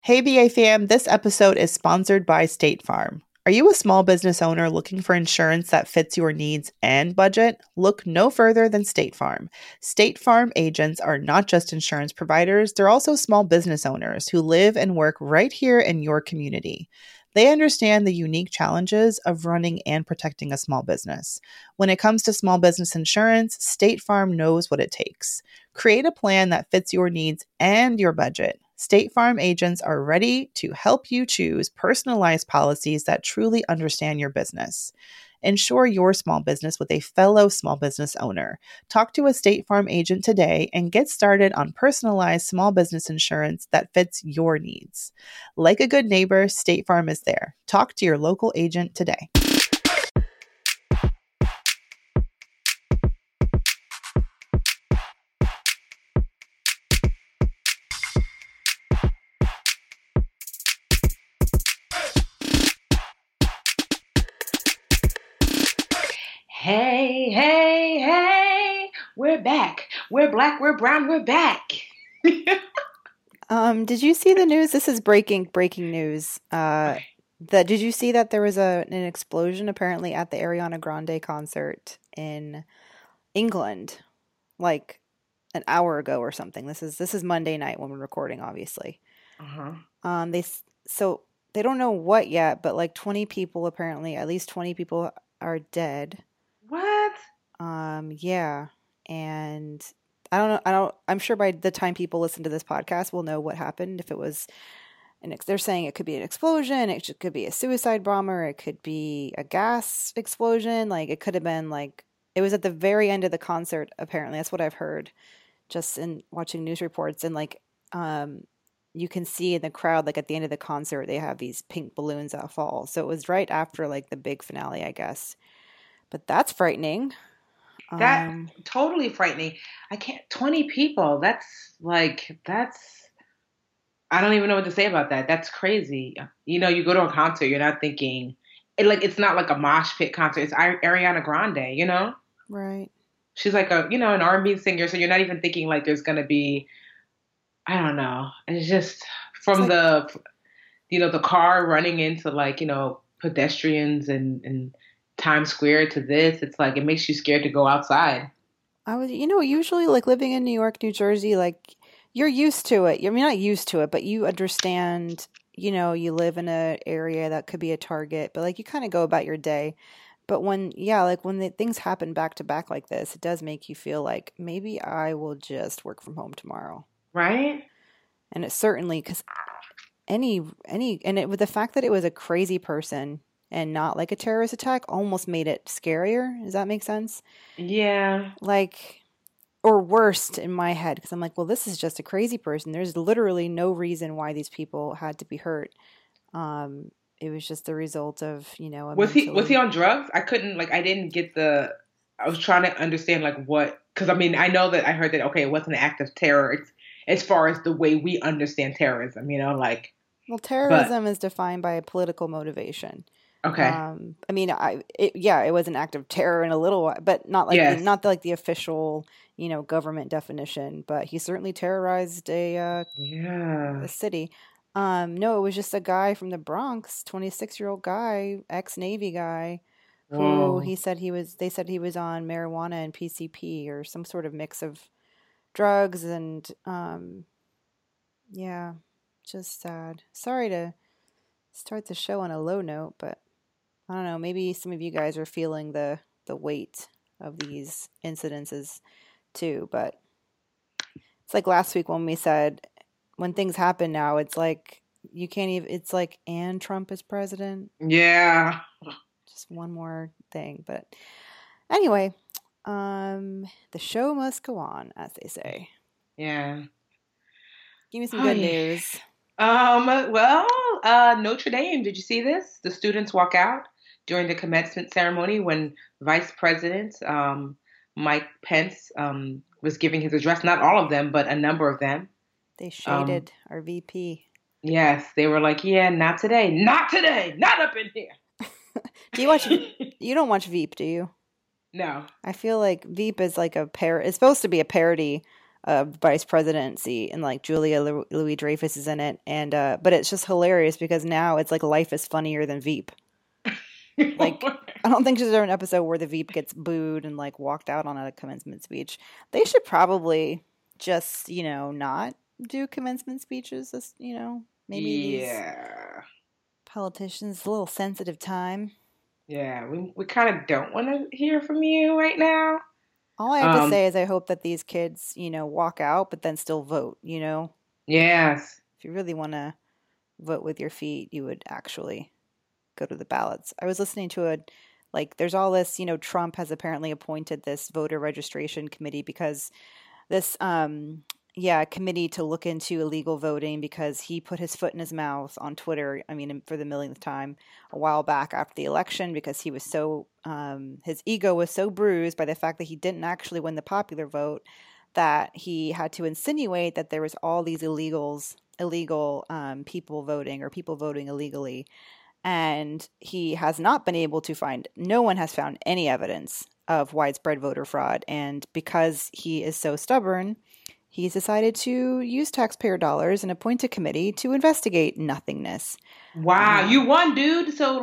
Hey, BA fam, this episode is sponsored by State Farm. Are you a small business owner looking for insurance that fits your needs and budget? Look no further than State Farm. State Farm agents are not just insurance providers, they're also small business owners who live and work right here in your community. They understand the unique challenges of running and protecting a small business. When it comes to small business insurance, State Farm knows what it takes. Create a plan that fits your needs and your budget. State Farm agents are ready to help you choose personalized policies that truly understand your business. Insure your small business with a fellow small business owner. Talk to a State Farm agent today and get started on personalized small business insurance that fits your needs. Like a good neighbor, State Farm is there. Talk to your local agent today. Hey, hey, hey, we're back. We're black, we're brown, we're back. Did you see the news? This is breaking news. Did you see that there was an explosion apparently at the Ariana Grande concert in England, like an hour ago or something? This is Monday night when we're recording, obviously. They don't know what yet, but like 20 people apparently, at least 20 people are dead. What? Yeah, and I'm sure by the time people listen to this podcast, we'll know what happened. If it was they're saying it could be an explosion, it could be a suicide bomber, it could be a gas explosion. Like it could have been like, it was at the very end of the concert, apparently. That's what I've heard just in watching news reports. And like, you can see in the crowd, like at the end of the concert, they have these pink balloons that fall. So it was right after like the big finale, I guess. But that's frightening. That's totally frightening. 20 people. I don't even know what to say about that. That's crazy. You know, you go to a concert, you're not thinking, it's not like a mosh pit concert. It's Ariana Grande, you know? Right. She's like an R&B singer, so you're not even thinking like there's going to be, I don't know. It's just from the car running into pedestrians and Times Square to this, it's like it makes you scared to go outside. Usually like living in New York, New Jersey, like you're used to it. I mean, not used to it, but you understand, you live in an area that could be a target, but like you kind of go about your day. But when the things happen back to back like this, it does make you feel like maybe I will just work from home tomorrow. Right. And it's certainly because with the fact that it was a crazy person and not like a terrorist attack almost made it scarier. Does that make sense? Yeah. Or worse in my head, because I'm like, well, this is just a crazy person. There's literally no reason why these people had to be hurt. It was just the result of, Was he on drugs? I didn't get I was trying to understand because I know that I heard that, okay, it wasn't an act of terror as far as the way we understand terrorism, Well, terrorism is defined by a political motivation. Okay. It was an act of terror in a little while, but not like the official, government definition. But he certainly terrorized a city. No, it was just a guy from the Bronx, 26-year-old guy, ex-Navy guy, who they said he was on marijuana and PCP or some sort of mix of drugs, and just sad. Sorry to start the show on a low note, but I don't know, maybe some of you guys are feeling the weight of these incidences too, but it's like last week when we said when things happen now, it's like you can't even, it's like, and Trump is president. Yeah. Just one more thing. But anyway, the show must go on, as they say. Yeah. Give me some good news. Notre Dame, did you see this? The students walk out during the commencement ceremony when Vice President Mike Pence was giving his address. Not all of them, but a number of them. They shaded our VP. Yes, they were like, yeah, not today, not up in here. You don't watch Veep, do you? No. I feel like Veep is like it's supposed to be a parody vice presidency, and like Julia Louis Dreyfus is in it, and but it's just hilarious because now it's like Life is funnier than Veep. Like, I don't think there's ever an episode where the Veep gets booed and like walked out on a commencement speech. They should probably just, not do commencement speeches. This, maybe these politicians, a little sensitive time. Yeah, we kind of don't want to hear from you right now. All I have to say is I hope that these kids, walk out, but then still vote, Yes. If you really want to vote with your feet, you would actually go to the ballots. I was listening to there's all this, Trump has apparently appointed this voter registration committee because this, committee to look into illegal voting because he put his foot in his mouth on Twitter, for the millionth time a while back after the election because he was so, his ego was so bruised by the fact that he didn't actually win the popular vote that he had to insinuate that there was all these illegal people voting or people voting illegally. And he has not been able to no one has found any evidence of widespread voter fraud. And because he is so stubborn, he's decided to use taxpayer dollars and appoint a committee to investigate nothingness. Wow, you won, dude. So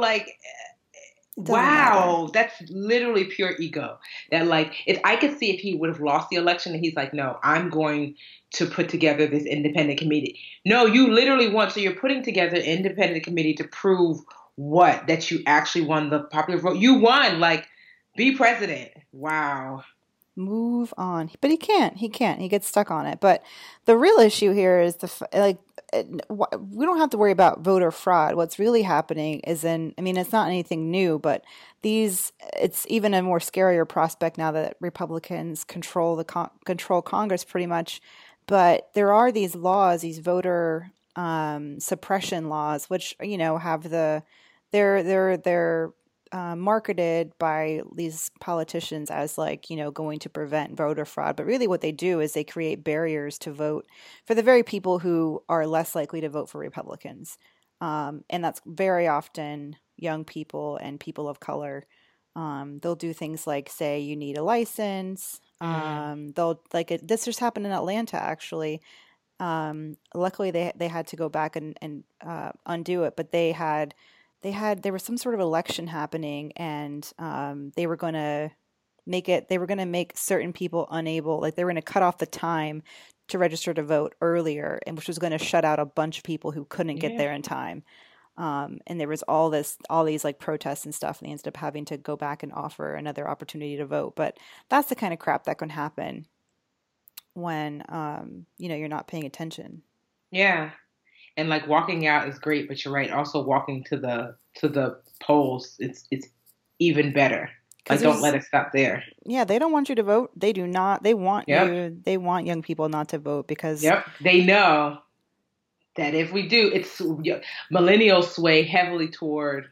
wow, that's literally pure ego. That if I could see if he would have lost the election and he's like, no, I'm going to put together this independent committee. No, you literally won. So you're putting together an independent committee to prove what? That you actually won the popular vote. You won. Be president. Wow. Move on. But he can't. He gets stuck on it. But the real issue here is we don't have to worry about voter fraud. What's really happening is it's not anything new, but it's even a more scarier prospect now that Republicans control Congress pretty much. But there are these laws, these voter suppression laws, which have they're marketed by these politicians as going to prevent voter fraud. But really what they do is they create barriers to vote for the very people who are less likely to vote for Republicans. And that's very often young people and people of color. They'll do things like say you need a license. This just happened in Atlanta actually. Luckily they had to go back and undo it, but there was some sort of election happening, and they were going to make certain people unable, they were going to cut off the time to register to vote earlier, and which was going to shut out a bunch of people who couldn't get there in time. And there was all these protests and stuff, and they ended up having to go back and offer another opportunity to vote. But that's the kind of crap that can happen when you're not paying attention. Yeah. And walking out is great, but you're right. Also walking to the polls, it's even better. Don't let it stop there. Yeah, they don't want you to vote. They do not. They want you. They want young people not to vote because they know that if we do, it's millennials sway heavily toward,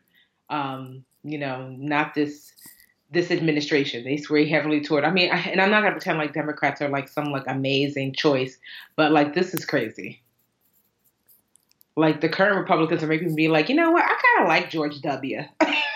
not this administration. They sway heavily toward. And I'm not gonna pretend Democrats are some amazing choice, but this is crazy. The current Republicans are making me you know what? I kind of like George W.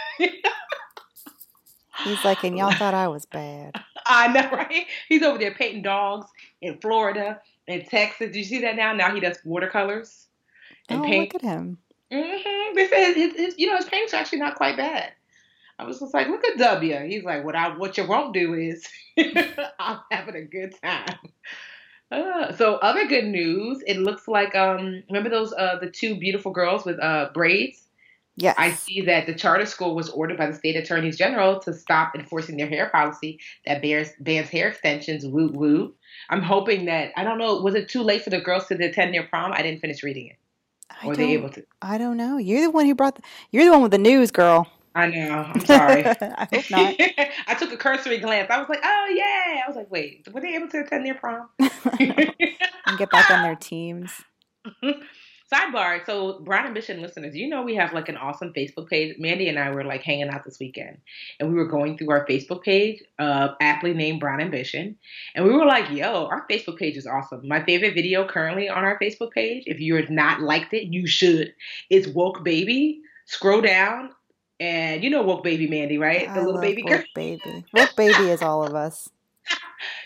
He's like, and y'all thought I was bad. I know, right? He's over there painting dogs in Florida, in Texas. Do you see that now? Now he does watercolors and paint. Look at him. Mm-hmm. They said his paint's actually not quite bad. I was just like, look at W. He's like, what you won't do is I'm having a good time. So other good news, it looks like, remember those, the two beautiful girls with braids? Yes. I see that the charter school was ordered by the state attorneys general to stop enforcing their hair policy that bans hair extensions, woot woot. I'm hoping that, I don't know, was it too late for the girls to attend their prom? I didn't finish reading it. Were they able to? I don't know. You're the one you're the one with the news, girl. I know. I'm sorry. I hope not. I took a cursory glance. I was like, oh, yeah. I was like, wait, were they able to attend their prom? And get back on their teams. Sidebar. So, Brown Ambition listeners, we have an awesome Facebook page. Mandy and I were hanging out this weekend, and we were going through our Facebook page, aptly named Brown Ambition. And we were like, yo, our Facebook page is awesome. My favorite video currently on our Facebook page, if you have not liked it, you should. It's Woke Baby. Scroll down. And Woke Baby Mandy, right? The little baby girl. Woke Baby. Woke Baby is all of us.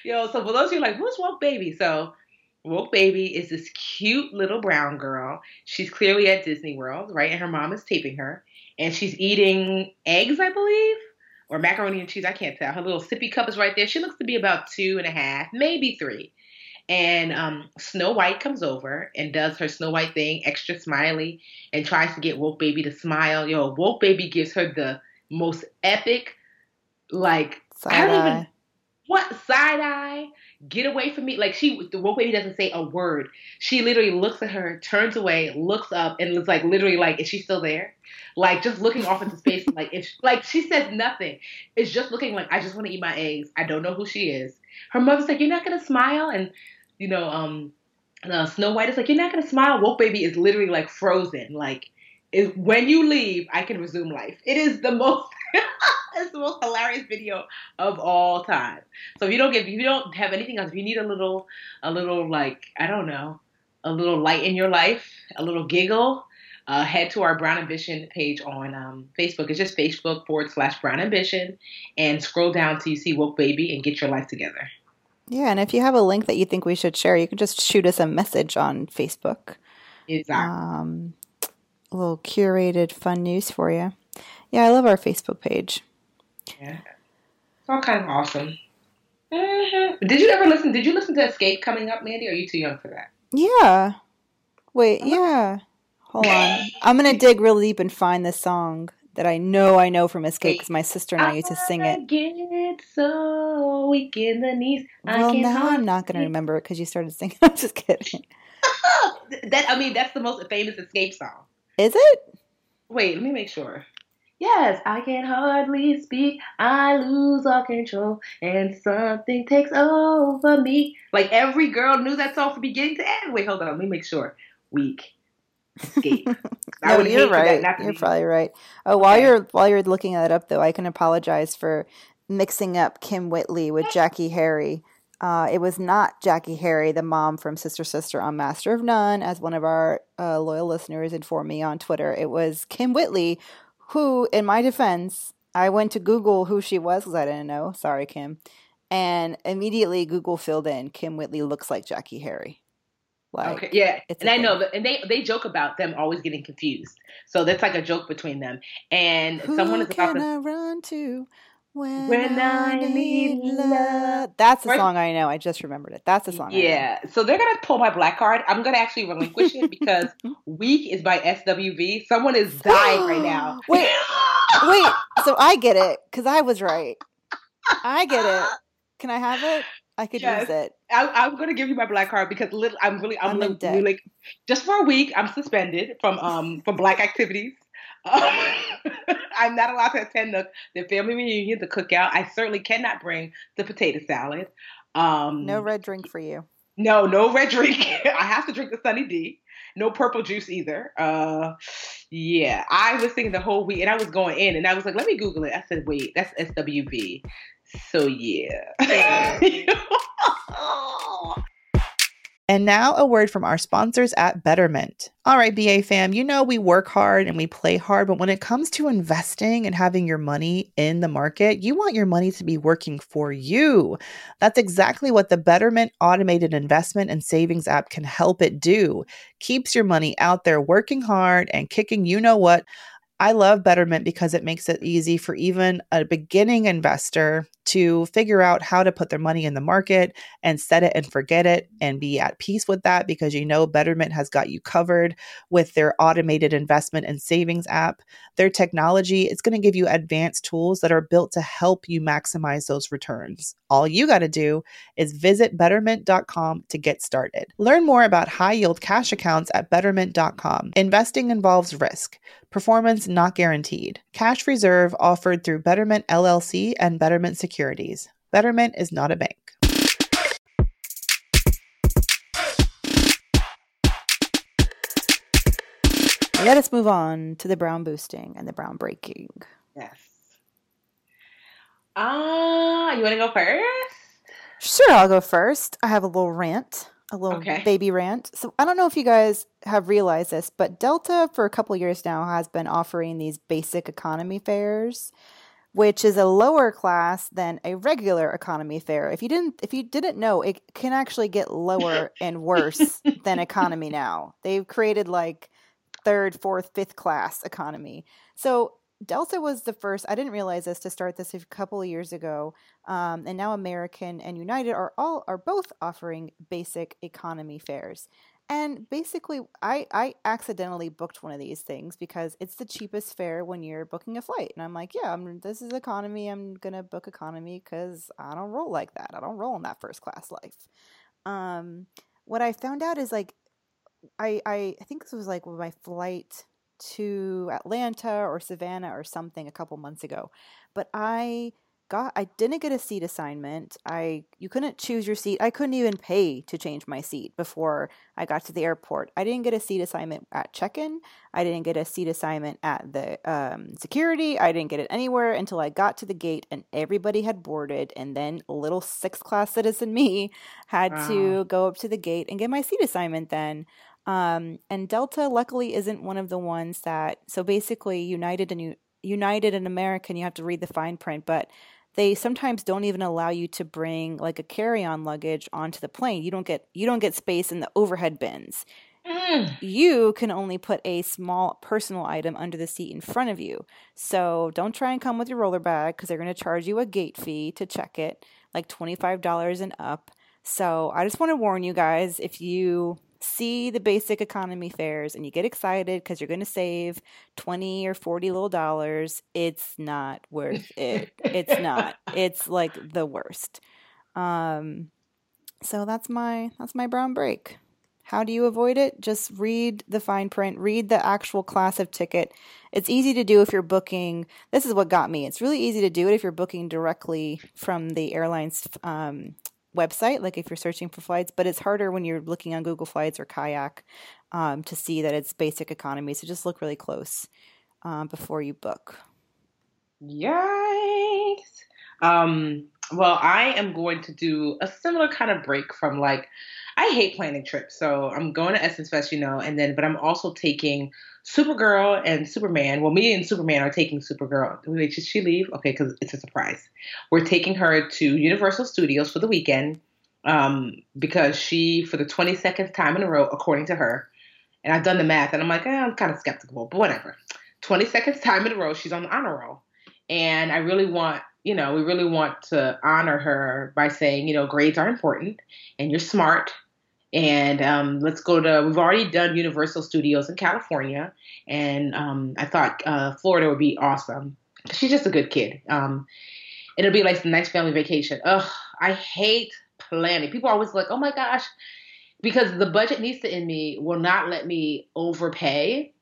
Yo, so for those of you like, who's Woke Baby? So Woke Baby is this cute little brown girl. She's clearly at Disney World, right? And her mom is taping her. And she's eating eggs, I believe, or macaroni and cheese. I can't tell. Her little sippy cup is right there. She looks to be about 2.5, maybe 3. And Snow White comes over and does her Snow White thing, extra smiley, and tries to get Woke Baby to smile. Yo, Woke Baby gives her the most epic, like, I don't even, what, side eye? Get away from me. Like, the Woke Baby doesn't say a word. She literally looks at her, turns away, looks up, and is like, literally like, is she still there? Like, just looking off into space. Like, she says nothing. It's just looking like, I just want to eat my eggs. I don't know who she is. Her mother's like, you're not going to smile? And, Snow White is like, you're not going to smile? Woke Baby is literally like frozen. Like, when you leave, I can resume life. It is the most... It's the most hilarious video of all time. So if you don't have anything else, if you need a little like, I don't know, a little light in your life, a little giggle, head to our Brown Ambition page on Facebook. It's just Facebook.com/Brown Ambition, and scroll down till you see Woke Baby and get your life together. Yeah, and if you have a link that you think we should share, you can just shoot us a message on Facebook. Exactly. A little curated fun news for you. Yeah, I love our Facebook page. Yeah, it's all kind of awesome. Mm-hmm. Did you listen to Escape coming up, Mandy? Or are you too young for that? Yeah. Wait, yeah. Hold on. I'm going to dig real deep and find this song that I know from Escape because my sister and I used to sing it. I get so weak in the knees. Well, now I'm not going to remember it because you started singing. I'm just kidding. That's the most famous Escape song. Is it? Wait, let me make sure. Yes, I can hardly speak. I lose all control, and something takes over me. Like, every girl knew that song from beginning to end. Wait, hold on. Let me make sure. Weak. Escape. No, you're right. You're probably right. Oh, while you're looking that up, though, I can apologize for mixing up Kim Whitley with Jackie Harry. It was not Jackie Harry, the mom from Sister Sister on Master of None, as one of our loyal listeners informed me on Twitter. It was Kim Whitley, who, in my defense, I went to Google who she was because I didn't know. Sorry, Kim. And immediately Google filled in Kim Whitley looks like Jackie Harry. Like, okay, yeah. And I know, and they joke about them always getting confused. So that's like a joke between them. And someone is about to run to when I need love. That's the song I know. I just remembered it. That's the song. Yeah. So they're gonna pull my black card. I'm gonna actually relinquish it because "Weak" is by SWV. Someone is dying right now. Wait. So I get it because I was right. I get it. Can I have it? I could use it. I'm gonna give you my black card because I'm really just for a week. I'm suspended from black activities. I'm not allowed to attend the family reunion, the cookout. I certainly cannot bring the potato salad. No red drink for you. No red drink. I have to drink the Sunny D. No purple juice either. Yeah, I was thinking the whole week, and I was going in, and I was like, let me Google it. I said, wait, that's SWV. So yeah. And now a word from our sponsors at Betterment. All right, BA fam, you know we work hard and we play hard, but when it comes to investing and having your money in the market, you want your money to be working for you. That's exactly what the Betterment automated investment and savings app can help it do. Keeps your money out there working hard and kicking you know what. I love Betterment because it makes it easy for even a beginning investor to figure out how to put their money in the market and set it and forget it and be at peace with that because you know Betterment has got you covered with their automated investment and savings app. Their technology is going to give you advanced tools that are built to help you maximize those returns. All you got to do is visit betterment.com to get started. Learn more about high-yield cash accounts at betterment.com. Investing involves risk. Performance not guaranteed. Cash reserve offered through Betterment LLC and Betterment Securities. Betterment is not a bank. Let us move on to the brown boosting and the brown breaking. Yes. You want to go first? Sure, I'll go first. I have a little rant. A little baby rant. So I don't know if you guys have realized this, but Delta for a couple years now has been offering these basic economy fares which is a lower class than a regular economy fare. If you didn't know, it can actually get lower and worse than economy now. They've created like third, fourth, fifth class economy. So Delta was the first, I didn't realize this, to start this a couple of years ago. And now American and United are both offering basic economy fares. And basically, I accidentally booked one of these things because it's the cheapest fare when you're booking a flight. And I'm like, yeah, this is economy. I'm going to book economy because I don't roll like that. I don't roll in that first class life. What I found out is like, I think this was like my flight to Atlanta or Savannah or something a couple months ago, but I didn't get a seat assignment. You couldn't choose your seat. I couldn't even pay to change my seat before I got to the airport. I didn't get a seat assignment at check-in. I didn't get a seat assignment at the security. I didn't get it anywhere until I got to the gate and everybody had boarded. And then little sixth class citizen me had to go up to the gate and get my seat assignment then. And Delta luckily isn't one of the ones that, so basically United and American, you have to read the fine print, but they sometimes don't even allow you to bring like a carry-on luggage onto the plane. You don't get space in the overhead bins. You can only put a small personal item under the seat in front of you. So don't try and come with your roller bag because they're going to charge you a gate fee to check it, like $25 and up. So I just want to warn you guys, if you see the basic economy fares and you get excited because you're going to save 20 or 40 little dollars, it's not worth it. It's not. It's like the worst. So that's my brown break. How do you avoid it? Just read the fine print, read the actual class of ticket. It's easy to do if you're booking. This is what got me. It's really easy to do it if you're booking directly from the airline's website, like if you're searching for flights, but it's harder when you're looking on Google Flights or Kayak to see that it's basic economy. So just look really close before you book. Yikes. Well, I am going to do a similar kind of break from like, I hate planning trips. So I'm going to Essence Fest, but I'm also taking Supergirl and Superman. Well, me and Superman are taking Supergirl. Wait, should she leave? Okay, because it's a surprise. We're taking her to Universal Studios for the weekend because she, for the 22nd time in a row, according to her, and I've done the math, and I'm like, I'm kind of skeptical, but whatever. 22nd time in a row, she's on the honor roll. And I really want, we really want to honor her by saying, grades are important and you're smart. And we've already done Universal Studios in California. And I thought Florida would be awesome. She's just a good kid. It'll be like a nice family vacation. Ugh, I hate planning. People are always like, oh my gosh, because the budgetnista in me will not let me overpay.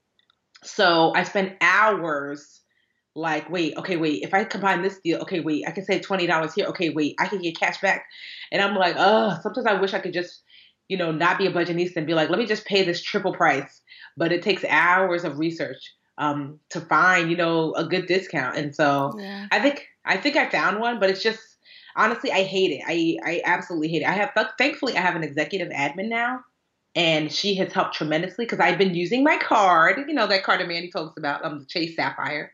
So I spend hours like, wait, if I combine this deal, okay, wait, I can save $20 here. Okay, wait, I can get cash back. And I'm like, sometimes I wish I could just, not be a budgetnista and be like, let me just pay this triple price. But it takes hours of research to find, a good discount. And so yeah. I think I found one, but it's just, honestly, I hate it. I absolutely hate it. Thankfully, I have an executive admin now. And she has helped tremendously because I've been using my card, that card that Mandy told us about, the Chase Sapphire.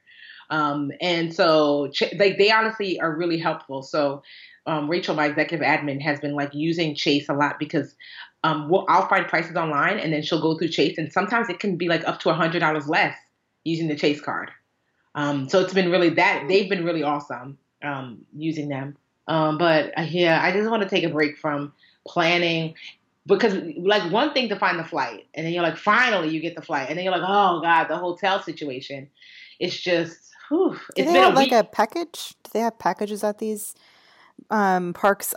And so they honestly are really helpful. So Rachel, my executive admin, has been like using Chase a lot because I'll find prices online and then she'll go through Chase. And sometimes it can be like up to $100 less using the Chase card. So it's been really they've been really awesome using them. But yeah, I just want to take a break from planning. Because like one thing to find the flight and then you're like, finally you get the flight. And then you're like, oh God, the hotel situation. It's just, it's been a week. Like a package? Do they have packages at these parks?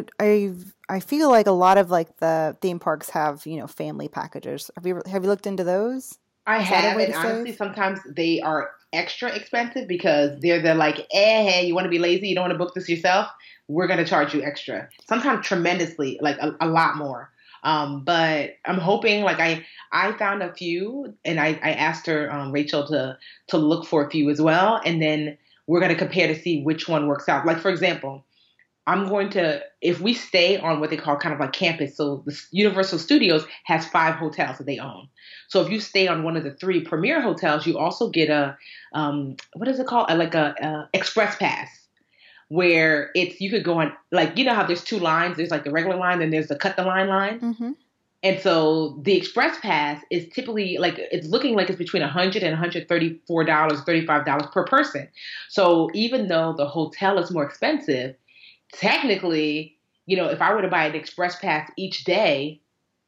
I feel like a lot of like the theme parks have, family packages. Have you looked into those? I have, and honestly, sometimes they are extra expensive because they're like, hey, you want to be lazy? You don't want to book this yourself? We're going to charge you extra. Sometimes tremendously, like a lot more. But I'm hoping, like I found a few and I asked her, Rachel, to look for a few as well. And then we're going to compare to see which one works out. Like, for example, I'm going to, if we stay on what they call kind of like campus, so the Universal Studios has 5 hotels that they own. So if you stay on one of the 3 premier hotels, you also get a, what is it called? Like a express pass where you could go on, like, you know how there's 2 lines, there's like the regular line, then there's the cut the line line. Mm-hmm. And so the express pass is typically like, it's looking like it's between $100 and $134, $35 per person. So even though the hotel is more expensive, technically, if I were to buy an express pass each day,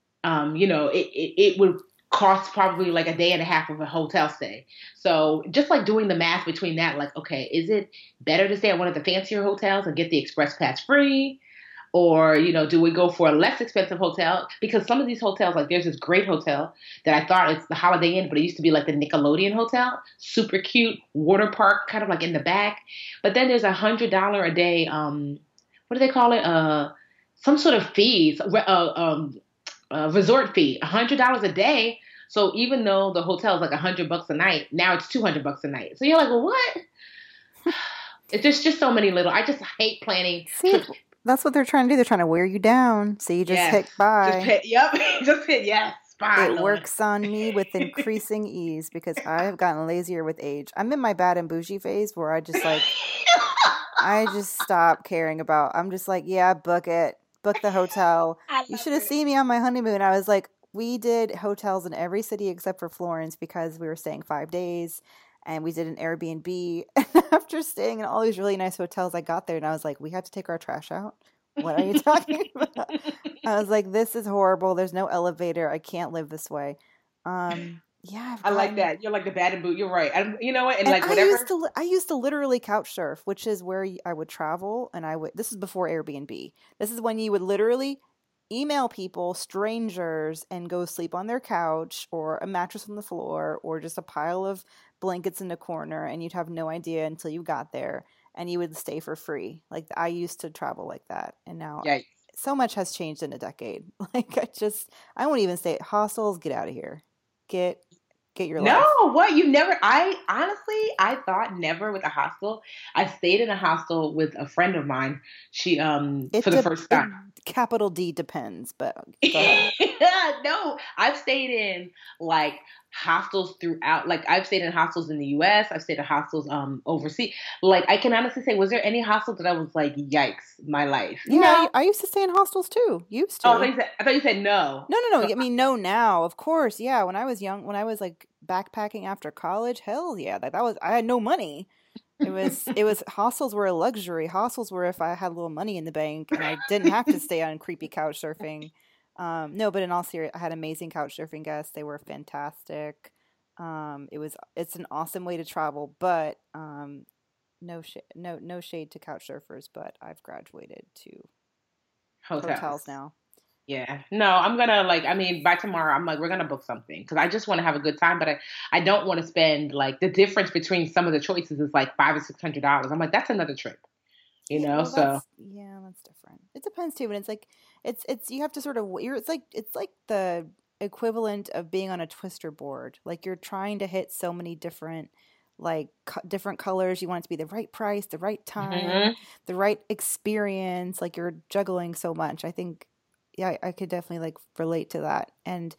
it would cost probably like a day and a half of a hotel stay. So just like doing the math between that, like, okay, is it better to stay at one of the fancier hotels and get the express pass free? Or, do we go for a less expensive hotel? Because some of these hotels, like there's this great hotel that I thought it's the Holiday Inn, but it used to be like the Nickelodeon Hotel. Super cute, water park, kind of like in the back. But then there's $100 a day, what do they call it? Some sort of fees, resort fee, $100 a day. So even though the hotel is like $100 a night, now it's $200 a night. So you're like, well, what? There's just so many little. I just hate planning trips. That's what they're trying to do. They're trying to wear you down. So you just hit buy. Just hit yes. Bye, it Lord. Works on me with increasing ease because I have gotten lazier with age. I'm in my bad and bougie phase where I just like, I just stop caring about. I'm just like, yeah, book it. Book the hotel. You should have seen me on my honeymoon. I was like, we did hotels in every city except for Florence because we were staying 5 days. And we did an Airbnb. And after staying in all these really nice hotels, I got there and I was like, we have to take our trash out? What are you talking about? I was like, this is horrible. There's no elevator. I can't live this way. Yeah. I like that. You're like the bad and boot. You're right. You know what? And like whatever. I used to literally couch surf, which is where I would travel. And this is before Airbnb. This is when you would literally email people, strangers, and go sleep on their couch or a mattress on the floor or just a pile of blankets in the corner, and you'd have no idea until you got there, and you would stay for free. Like I used to travel like that, and now so much has changed in a decade. Like I won't even stay at hostels. Get out of here. Get your life. No, what? You never. I thought never with a hostel. I stayed in a hostel with a friend of mine. She for the first time. Capital D depends, but no, I've stayed in like hostels throughout. Like I've stayed in hostels in the U.S. I've stayed in hostels overseas. Like I can honestly say, was there any hostel that I was like, yikes, my life? Yeah, no. I used to stay in hostels too. Used to. Oh, I thought you said no. No. So, I mean, no now, of course. Yeah, when I was young, when I was like backpacking after college, hell yeah, I had no money. It was hostels were a luxury. Hostels were if I had a little money in the bank and I didn't have to stay on creepy couch surfing. No, but in all seriousness, I had amazing couch surfing guests. They were fantastic. It's an awesome way to travel, but no shade to couch surfers, but I've graduated to hotels now. Yeah. No, I'm going to by tomorrow, I'm like, we're going to book something because I just want to have a good time. But I don't want to spend like the difference between some of the choices is like $500 or $600. I'm like, that's another trip, you know? Well, so that's different. It depends too. And it's like, it's, you have to sort of, it's like the equivalent of being on a twister board. Like you're trying to hit so many different, like different colors. You want it to be the right price, the right time, the right experience. Like you're juggling so much. I think, yeah, I could definitely like relate to that. And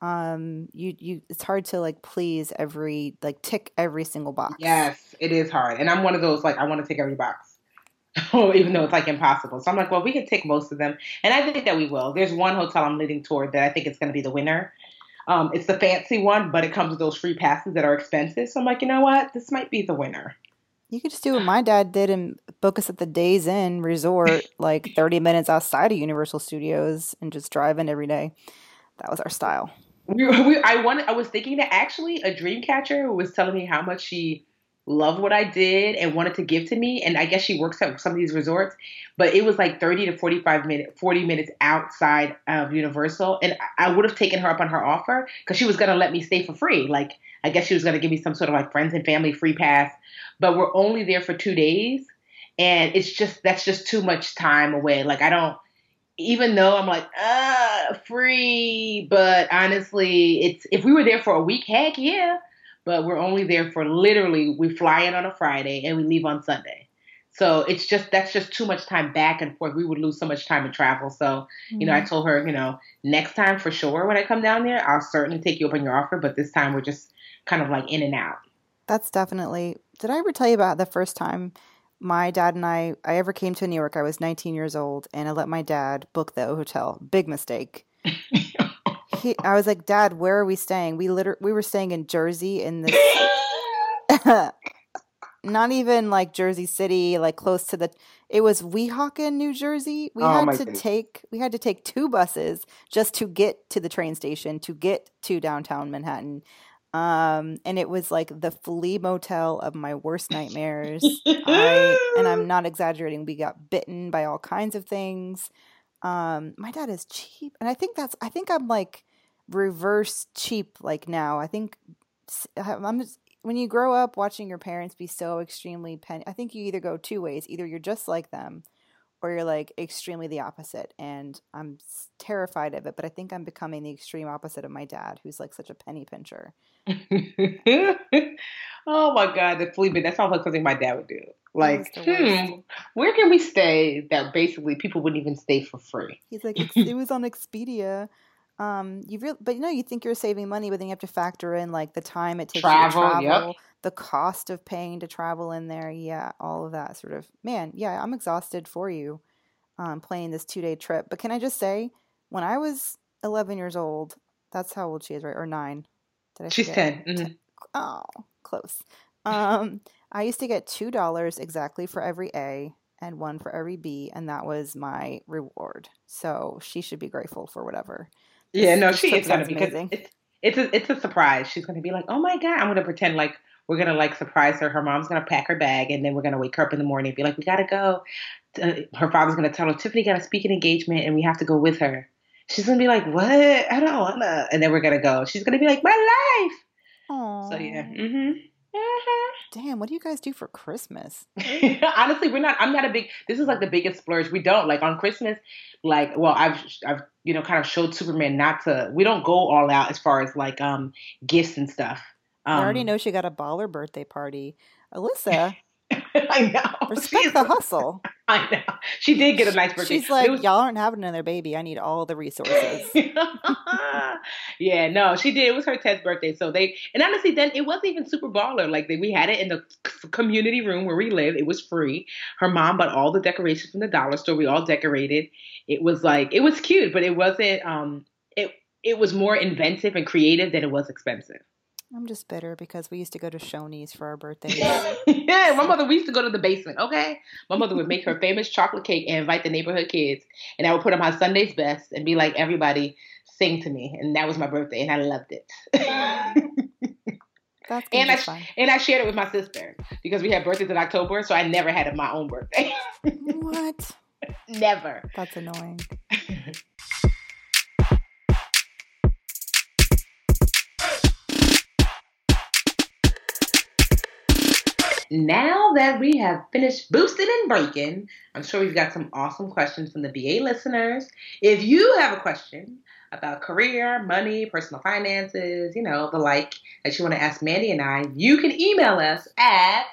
it's hard to like please tick every single box. Yes, it is hard. And I'm one of those, like, I want to tick every box. Even though it's like impossible. So I'm like, well, we can tick most of them. And I think that we will. There's one hotel I'm leading toward that I think it's going to be the winner. It's the fancy one, but it comes with those free passes that are expensive. So I'm like, you know what? This might be the winner. You could just do what my dad did and book us at the Days Inn Resort, like 30 minutes outside of Universal Studios, and just drive in every day. That was our style. I was thinking that actually a Dreamcatcher was telling me how much she loved what I did and wanted to give to me. And I guess she works at some of these resorts, but it was like 40 minutes outside of Universal. And I would have taken her up on her offer because she was going to let me stay for free. Like, I guess she was going to give me some sort of like friends and family free pass, but we're only there for 2 days. And that's just too much time away. Like even though I'm like, free, but honestly, if we were there for a week, heck yeah. But we're only there for we fly in on a Friday and we leave on Sunday. So that's just too much time back and forth. We would lose so much time in travel. So, I told her, next time for sure when I come down there, I'll certainly take you up on your offer. But this time we're just kind of like in and out. That's definitely. Did I ever tell you about the first time my dad and I ever came to New York? I was 19 years old and I let my dad book the hotel. Big mistake. I was like, Dad, where are we staying? We were staying in Jersey in this. Not even like Jersey City, like close to it was Weehawken, New Jersey. We had to take 2 buses just to get to the train station, to get to downtown Manhattan. And it was like the flea motel of my worst nightmares. And I'm not exaggerating. We got bitten by all kinds of things. My dad is cheap. And I think I'm like reverse cheap like now. I think I'm just, when you grow up watching your parents be so extremely I think you either go 2 ways. Either you're just like them or you're like extremely the opposite. And I'm terrified of it, but I think I'm becoming the extreme opposite of my dad, who's like such a penny pincher. Oh my God, the flea bit. That sounds like something my dad would do. Like, where can we stay that basically people wouldn't even stay for free? He's like, it was on Expedia. But you think you're saving money, but then you have to factor in like the time it takes to travel, yep. The cost of paying to travel in there. Yeah, all of that sort of, man. Yeah, I'm exhausted for you, planning this 2-day trip. But can I just say, when I was 11 years old, that's how old she is, right? Or 9. Did I She's forget? 10. Mm-hmm. Oh, close. I used to get $2 exactly for every A and 1 for every B, and that was my reward. So she should be grateful for whatever. Yeah, no, she is gonna be, because it's a surprise. She's gonna be like, oh my God, I'm gonna pretend like we're gonna like surprise her. Her mom's gonna pack her bag, and then we're gonna wake her up in the morning and be like, we gotta go. Her father's gonna tell her, Tiffany got a speaking engagement, and we have to go with her. She's gonna be like, what? I don't wanna. And then we're gonna go. She's gonna be like, my life. Aww. So yeah. Mm-hmm. Damn, what do you guys do for Christmas? Honestly, I'm not a big, this is like the biggest splurge. We don't like on Christmas, like, well, I've kind of showed Superman we don't go all out as far as like, gifts and stuff. I already know she got a baller birthday party. Alyssa. I know. Respect the hustle. I know. She did get a nice birthday. She's like, y'all aren't having another baby. I need all the resources. Yeah, no, she did. It was her 10th birthday. And honestly, then it wasn't even super baller. Like, we had it in the community room where we live. It was free. Her mom bought all the decorations from the dollar store. We all decorated. It was cute, but it wasn't, it was more inventive and creative than it was expensive. I'm just bitter because we used to go to Shoney's for our birthdays. Yeah, we used to go to the basement, okay? My mother would make her famous chocolate cake and invite the neighborhood kids. And I would put on my Sunday's best and be like, everybody sing to me. And that was my birthday, and I loved it. That's fun. And I shared it with my sister because we had birthdays in October, so I never had my own birthday. What? Never. That's annoying. Now that we have finished boosting and breaking, I'm sure we've got some awesome questions from the BA listeners. If you have a question about career, money, personal finances, the like, that you want to ask Mandy and I, you can email us at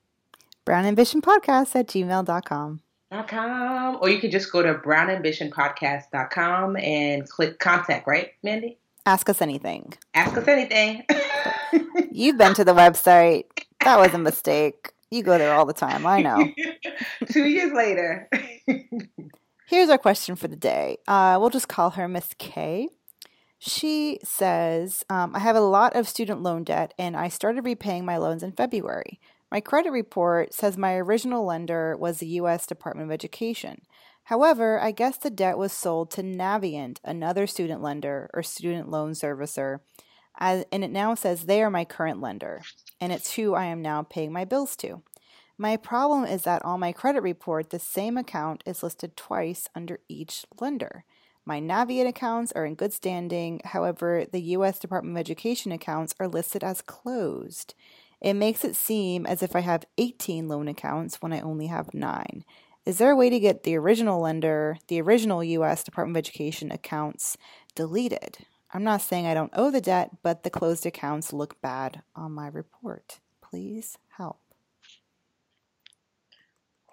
brownambitionpodcast@gmail.com. Or you can just go to brownambitionpodcast.com and click contact, right, Mandy? Ask us anything. Ask us anything. You've been to the website. That was a mistake. You go there all the time. I know. 2 years later. Here's our question for the day. We'll just call her Miss K. She says, I have a lot of student loan debt, and I started repaying my loans in February. My credit report says my original lender was the U.S. Department of Education. However, I guess the debt was sold to Navient, another student lender or student loan servicer, and it now says they are my current lender, and it's who I am now paying my bills to. My problem is that on my credit report, the same account is listed twice under each lender. My Navient accounts are in good standing. However, the U.S. Department of Education accounts are listed as closed. It makes it seem as if I have 18 loan accounts when I only have 9. Is there a way to get the original lender, the original U.S. Department of Education accounts deleted? I'm not saying I don't owe the debt, but the closed accounts look bad on my report. Please help.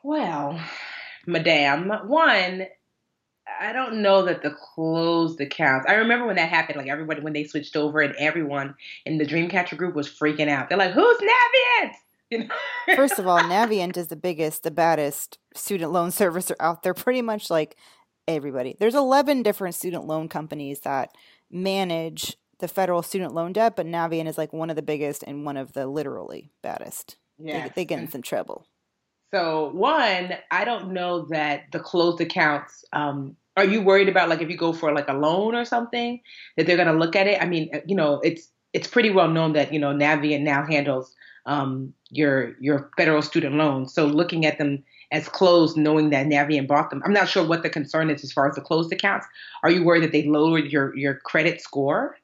Well, Madame, one, I don't know that the closed accounts. I remember when that happened, like everybody when they switched over and everyone in the Dreamcatcher group was freaking out. They're like, "Who's Navient?" You know? First of all, Navient is the biggest, the baddest student loan servicer out there, pretty much like everybody. There's 11 different student loan companies that manage the federal student loan debt, but Navient is like one of the biggest and one of the literally baddest. Yes. They get in some trouble. So one, I don't know that the closed accounts. Are you worried about like if you go for like a loan or something that they're going to look at it? I mean, it's pretty well known that Navient now handles your federal student loans. So looking at them as closed, knowing that Navient bought them, I'm not sure what the concern is as far as the closed accounts. Are you worried that they lowered your credit score?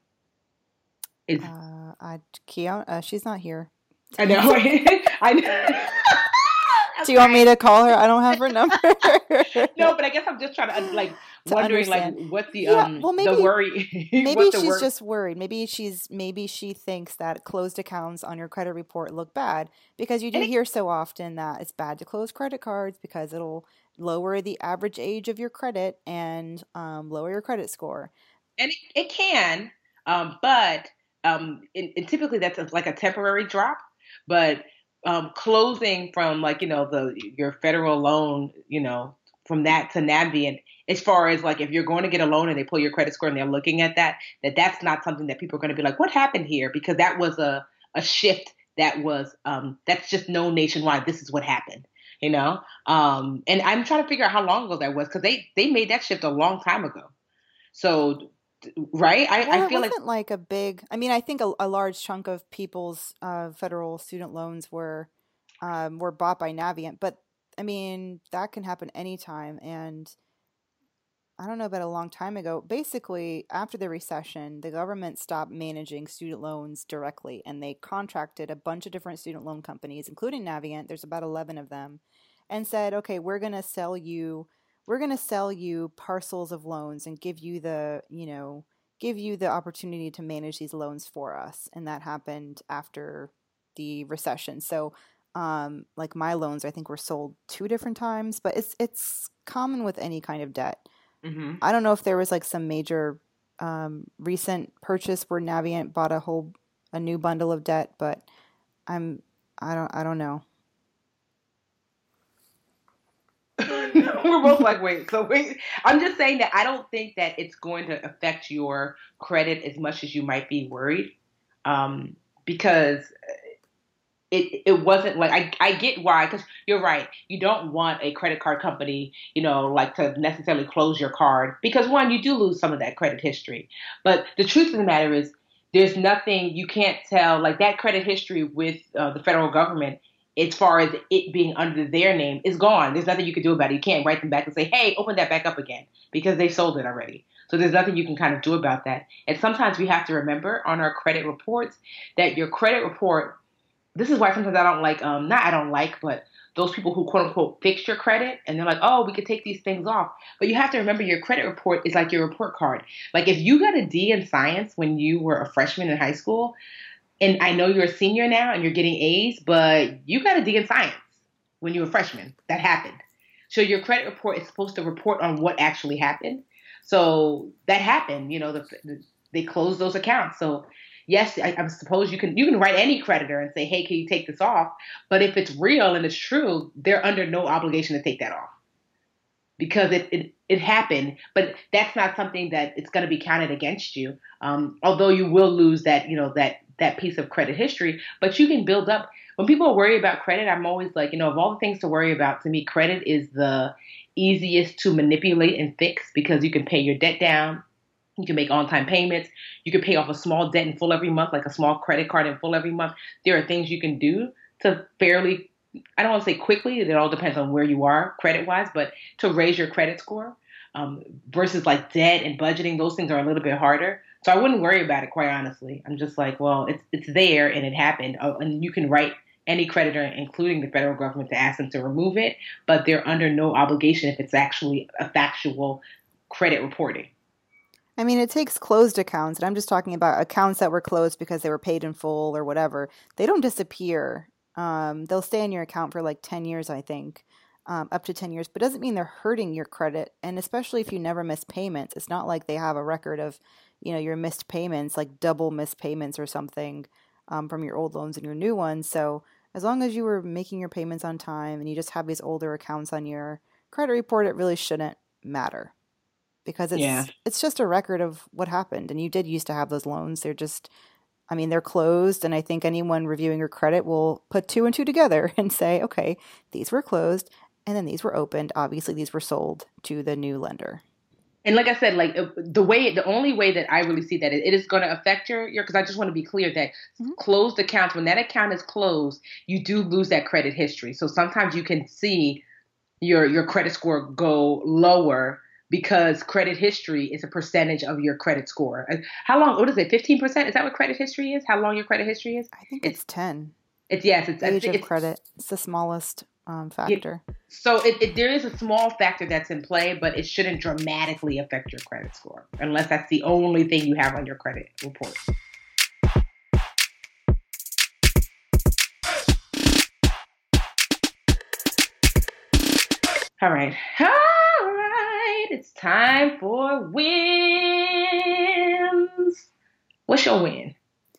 Keon, she's not here. I know. I know. Do you want me to call her? I don't have her number. No, but I guess I'm just trying to wondering understand. What the maybe, the worry. Maybe she's just worried. Maybe she thinks that closed accounts on your credit report look bad because you do hear so often that it's bad to close credit cards because it'll lower the average age of your credit and lower your credit score. And it can, but and typically that's like a temporary drop, but. Closing from your federal loan, from that to Navient, as far as like if you're going to get a loan and they pull your credit score and they're looking at that's not something that people are going to be like, what happened here? Because that was a shift that was that's just known nationwide. This is what happened, and I'm trying to figure out how long ago that was because they made that shift a long time ago. So. Right? I feel it wasn't like a big. I mean, I think a large chunk of people's federal student loans were bought by Navient, but I mean that can happen anytime. And I don't know about a long time ago. Basically, after the recession, the government stopped managing student loans directly, and they contracted a bunch of different student loan companies, including Navient. There's about 11 of them, and said, "Okay, we're going to sell you parcels of loans and give you the opportunity to manage these loans for us." And that happened after the recession. So like my loans, I think were sold 2 different times, but it's common with any kind of debt. Mm-hmm. I don't know if there was like some major recent purchase where Navient bought a new bundle of debt, but I don't know. We're both like, wait. I'm just saying that I don't think that it's going to affect your credit as much as you might be worried, because it wasn't like I get why, because you're right. You don't want a credit card company, to necessarily close your card because one, you do lose some of that credit history. But the truth of the matter is, there's nothing you can't tell like that credit history with the federal government. As far as it being under their name, is gone. There's nothing you can do about it. You can't write them back and say, hey, open that back up again because they sold it already. So there's nothing you can kind of do about that. And sometimes we have to remember on our credit reports that your credit report, this is why sometimes I don't like, not I don't like, but those people who quote unquote fix your credit and they're like, oh, we could take these things off. But you have to remember your credit report is like your report card. Like if you got a D in science when you were a freshman in high school, and I know you're a senior now and you're getting A's, but you got a D in science when you were a freshman. That happened. So your credit report is supposed to report on what actually happened. So that happened. They closed those accounts. So yes, I suppose you can write any creditor and say, hey, can you take this off? But if it's real and it's true, they're under no obligation to take that off because it happened. But that's not something that it's going to be counted against you. Although you will lose that, that piece of credit history, but you can build up. When people worry about credit, I'm always like, of all the things to worry about, to me, credit is the easiest to manipulate and fix because you can pay your debt down. You can make on-time payments. You can pay off a small debt in full every month, like a small credit card in full every month. There are things you can do to fairly, I don't want to say quickly, it all depends on where you are credit-wise, but to raise your credit score versus like debt and budgeting, those things are a little bit harder. So I wouldn't worry about it, quite honestly. I'm just like, well, it's there and it happened. And you can write any creditor, including the federal government, to ask them to remove it, but they're under no obligation if it's actually a factual credit reporting. I mean, it takes closed accounts, and I'm just talking about accounts that were closed because they were paid in full or whatever. They don't disappear. They'll stay in your account for like 10 years, I think. up to 10 years, but doesn't mean they're hurting your credit. And especially if you never miss payments, it's not like they have a record of, your missed payments, like double missed payments or something from your old loans and your new ones. So as long as you were making your payments on time and you just have these older accounts on your credit report, it really shouldn't matter because it's just a record of what happened. And you did used to have those loans. They're closed. And I think anyone reviewing your credit will put two and two together and say, okay, these were closed and then these were opened. Obviously, these were sold to the new lender. And like I said, like the only way that I really see that it is going to affect your, because I just want to be clear that closed accounts, when that account is closed, you do lose that credit history. So sometimes you can see your credit score go lower because credit history is a percentage of your credit score. How long? What is it? 15%? Is that what credit history is? How long your credit history is? I think it's 10. It's age of credit. It's the smallest factor. So there is a small factor that's in play, but it shouldn't dramatically affect your credit score unless that's the only thing you have on your credit report. All right. It's time for wins. What's your win?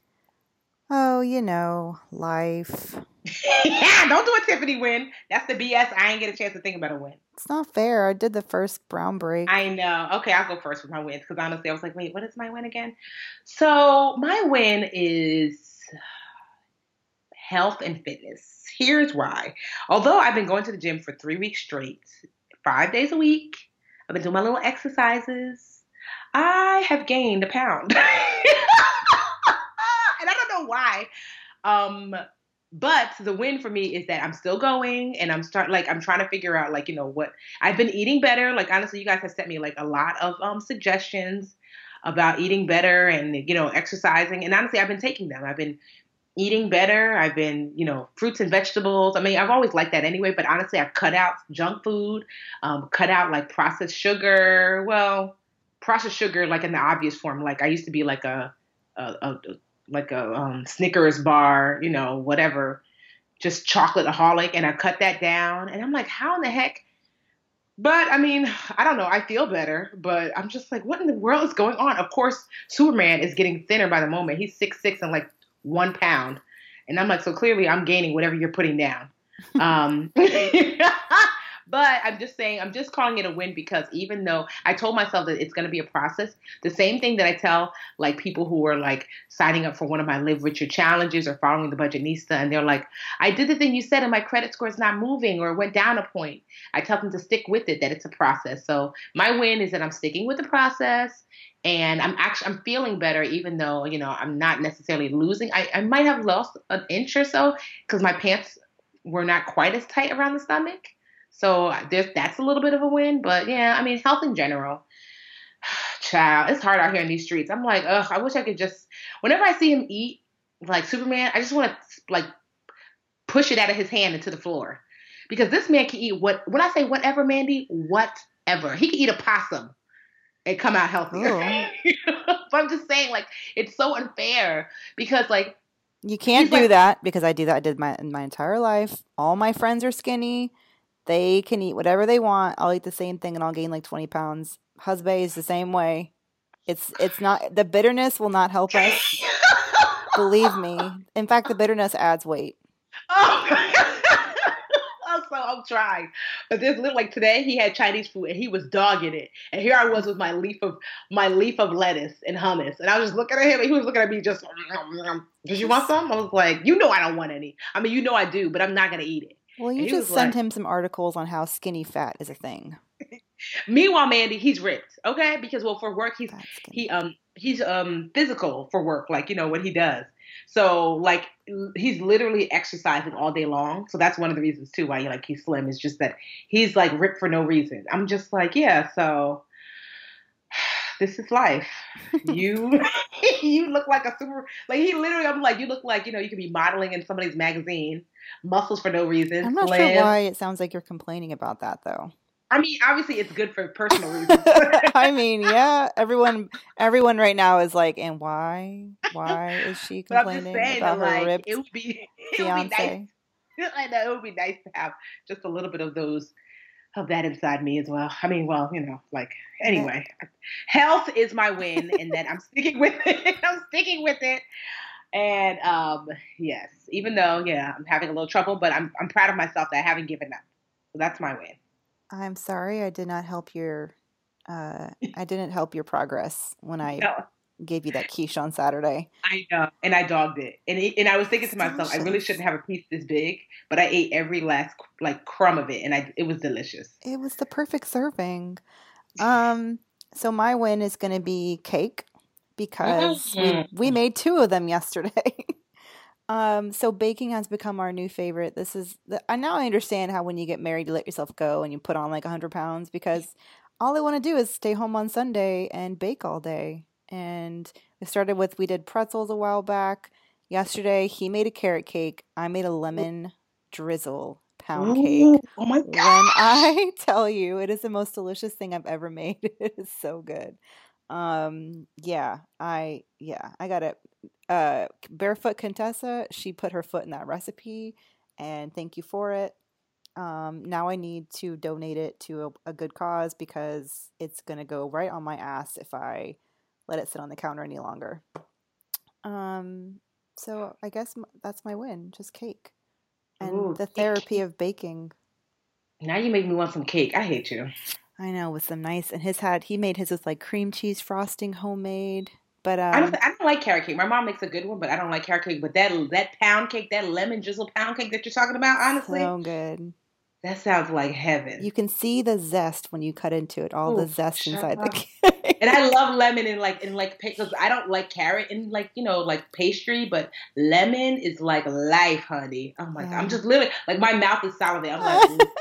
Oh, life. Yeah, don't do a Tiffany win. That's the BS. I ain't get a chance to think about a win. It's not fair. I did the first brown break. I know. Okay, I'll go first with my wins because honestly, I was like, wait, what is my win again? So my win is health and fitness. Here's why. Although I've been going to the gym for 3 weeks straight, 5 days a week, I've been doing my little exercises, I have gained a pound. And I don't know why. But the win for me is that I'm still going and I'm trying to figure out what I've been eating better. Like, honestly, you guys have sent me like a lot of suggestions about eating better and, exercising. And honestly, I've been taking them. I've been eating better. I've been, fruits and vegetables. I mean, I've always liked that anyway, but honestly, I've cut out junk food, cut out like processed sugar. Well, processed sugar, like in the obvious form. Like I used to be like a Snickers bar, whatever, just chocolate-aholic. And I cut that down and I'm like, how in the heck? But I mean, I don't know. I feel better, but I'm just like, what in the world is going on? Of course, Superman is getting thinner by the moment. He's 6'6" and like 1 pound. And I'm like, so clearly I'm gaining whatever you're putting down. But I'm just saying, I'm just calling it a win because even though I told myself that it's going to be a process, the same thing that I tell like people who are like signing up for one of my Live Richer challenges or following the Budgetnista, and they're like, I did the thing you said and my credit score is not moving or went down a point. I tell them to stick with it, that it's a process. So my win is that I'm sticking with the process. And I'm feeling better, even though, I'm not necessarily losing. I might have lost an inch or so because my pants were not quite as tight around the stomach. So that's a little bit of a win. But yeah, I mean, health in general, child, it's hard out here in these streets. I'm like, ugh, I wish I could just, whenever I see him eat like Superman, I just want to like push it out of his hand into the floor. Because this man can eat when I say whatever, Mandy, whatever. He can eat a possum and come out healthier. But I'm just saying, like, it's so unfair because, like, you can't do that because I do that. I did my entire life. All my friends are skinny. They can eat whatever they want. I'll eat the same thing and I'll gain like 20 pounds. Husband is the same way. It's not, the bitterness will not help us. Believe me. In fact, the bitterness adds weight. So I'm trying. But there's like today he had Chinese food and he was dogging it. And here I was with my leaf of lettuce and hummus. And I was just looking at him and he was looking at me just, did you want some? I was like, I don't want any. I mean, I do, but I'm not going to eat it. Well, you just send him some articles on how skinny fat is a thing. Meanwhile, Mandy, he's ripped, okay? Because for work he's physical for work, like what he does. So like he's literally exercising all day long. So that's one of the reasons too why he's slim. Is just that he's like ripped for no reason. I'm just like, yeah. So this is life. You look like a super, like he literally. I'm like, you look like you could be modeling in somebody's magazine. Muscles for no reason. I'm not sure why it sounds like you're complaining about that though. I mean, obviously it's good for personal reasons. I mean, yeah, everyone right now is like, and why is she complaining about her ripped it would be fiance? nice. I know it would be nice to have just a little bit of that inside me as well. I mean, well, anyway, health is my win, and then I'm sticking with it. I'm sticking with it. And yes, even though I'm having a little trouble, but I'm proud of myself that I haven't given up. So that's my win. I'm sorry I did not help your I didn't help your progress when I gave you that quiche on Saturday. I know, and I dogged it, and I was thinking to myself, I really shouldn't have a piece this big, but I ate every last crumb of it, and it was delicious. It was the perfect serving. So my win is going to be cake because we made 2 of them yesterday. So baking has become our new favorite. Now I understand how when you get married, you let yourself go and you put on 100 pounds because all I want to do is stay home on Sunday and bake all day. And we did pretzels a while back. Yesterday, he made a carrot cake. I made a lemon drizzle pound cake. Oh my God. When I tell you, it is the most delicious thing I've ever made. It is so good. I got it. Barefoot Contessa, she put her foot in that recipe, and thank you for it. Now I need to donate it to a good cause because it's going to go right on my ass if I let it sit on the counter any longer. So I guess that's my win, just cake. And the therapy of baking. Now you make me want some cake. I hate you. I know, with some nice, and he made his with cream cheese frosting, homemade. But I don't like carrot cake. My mom makes a good one, but I don't like carrot cake. But that pound cake, that lemon drizzle pound cake that you're talking about, honestly, so good. That sounds like heaven. You can see the zest when you cut into it, the zest inside the cake. And I love lemon in because I don't like carrot in pastry, but lemon is like life, honey. Oh my God. I'm just literally my mouth is salivating. I'm like,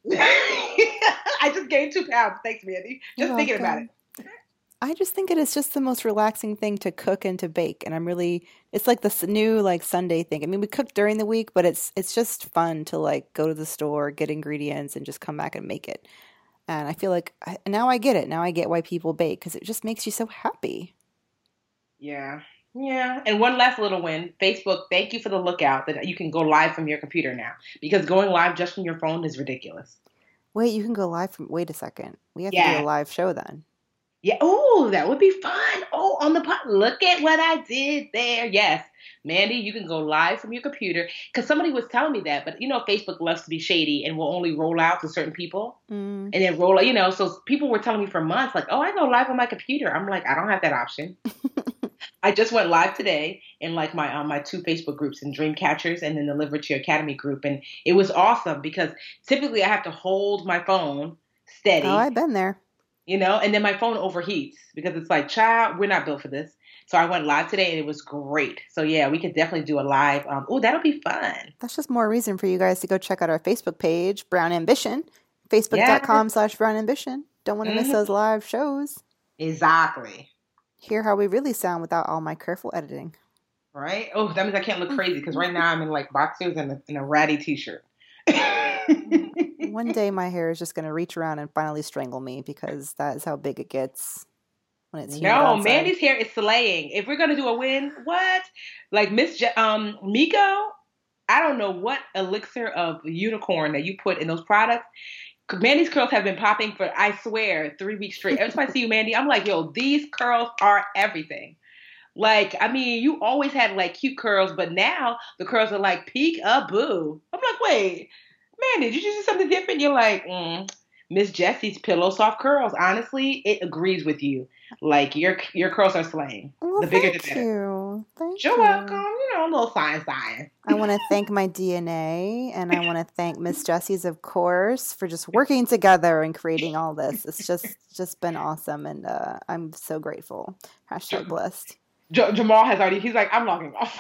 I just gained 2 pounds. Thanks, Mandy. Just thinking about it. I just think it is just the most relaxing thing to cook and to bake. And it's like this new Sunday thing. I mean, we cook during the week, but it's just fun to go to the store, get ingredients, and just come back and make it. And I feel like now I get it. Now I get why people bake because it just makes you so happy. Yeah. Yeah. And one last little win. Facebook, thank you for the lookout that you can go live from your computer now. Because going live just from your phone is ridiculous. Wait, you can go live wait a second. We have to do a live show then. Yeah. Oh, that would be fun. Oh, on the pod. Look at what I did there. Yes. Mandy, you can go live from your computer. Because somebody was telling me that. But, Facebook loves to be shady and will only roll out to certain people. And then roll out, so people were telling me for months, I go live on my computer. I'm like, I don't have that option. I just went live today in my 2 Facebook groups, in Dreamcatchers and then the Live Rich Academy group. And it was awesome because typically I have to hold my phone steady. Oh, I've been there. And then my phone overheats because it's child, we're not built for this. So I went live today and it was great. So yeah, we could definitely do a live. That'll be fun. That's just more reason for you guys to go check out our Facebook page, Brown Ambition, facebook.com/Brown Ambition. Don't want to miss those live shows. Exactly. Hear how we really sound without all my careful editing. Right? Oh, that means I can't look crazy because right now I'm in boxers and a ratty t-shirt. One day my hair is just going to reach around and finally strangle me because that is how big it gets when it's humid outside. Mandy's hair is slaying. If we're going to do a win, what? Miko, I don't know what elixir of unicorn that you put in those products. Mandy's curls have been popping for, I swear, 3 weeks straight. Every time I see you, Mandy, I'm like, yo, these curls are everything. You always had cute curls, but now the curls are peek-a-boo. I'm like, wait, Mandy, did you see something different? You're like, Miss Jessie's Pillow Soft Curls. Honestly, it agrees with you. Your curls are slaying. Well, the bigger the better. You're welcome. A little science. I want to thank my DNA, and I want to thank Miss Jessie's, of course, for just working together and creating all this. It's just been awesome, and I'm so grateful. # blessed. Jamal has already. He's like, I'm logging off.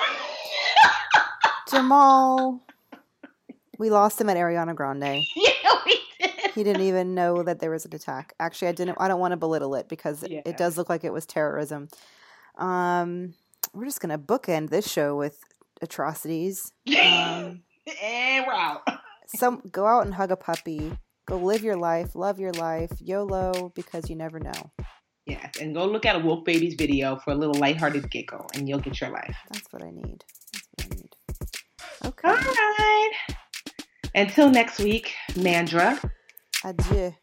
Jamal, we lost him at Ariana Grande. Yeah, we did. He didn't even know that there was an attack. Actually, I don't want to belittle it because it does look like it was terrorism. We're just gonna bookend this show with atrocities. And we're out. Go out and hug a puppy. Go live your life. Love your life. YOLO, because you never know. Yes, and go look at a Wolf Babies video for a little lighthearted giggle, and you'll get your life. That's what I need. Okay. All right. Until next week, Mandra. Adieu.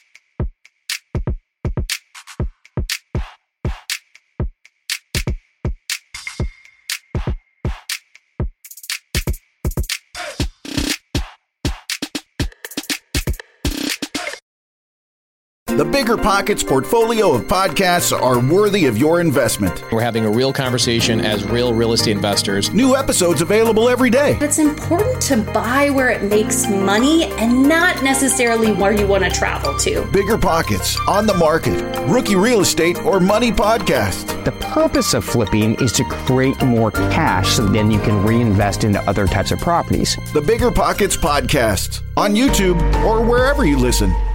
The Bigger Pockets portfolio of podcasts are worthy of your investment. We're having a real conversation as real estate investors. New episodes available every day. It's important to buy where it makes money and not necessarily where you want to travel to. Bigger Pockets, On the Market, Rookie Real Estate, or Money Podcast. The purpose of flipping is to create more cash so then you can reinvest into other types of properties. The Bigger Pockets Podcast, on YouTube or wherever you listen.